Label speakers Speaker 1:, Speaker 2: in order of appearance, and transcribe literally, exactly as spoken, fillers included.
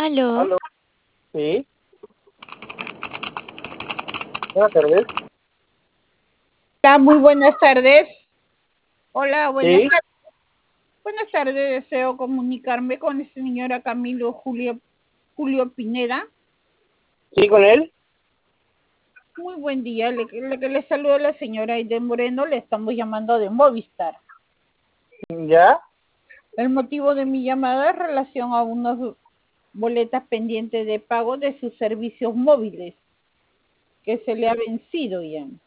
Speaker 1: Aló,
Speaker 2: Aló, sí, buenas tardes.
Speaker 3: Hola, muy buenas tardes. Hola, buenas
Speaker 2: Sí,
Speaker 3: tardes. Buenas tardes, deseo comunicarme con el señora Camilo Julio, Julio Pineda.
Speaker 2: sí, con él.
Speaker 3: Muy buen día, le, le, le saluda la señora Aiden Moreno, le estamos llamando de Movistar.
Speaker 2: Ya,
Speaker 3: El motivo de mi llamada es relación a unas boletas pendientes de pago de sus servicios móviles, que se le ha vencido ya.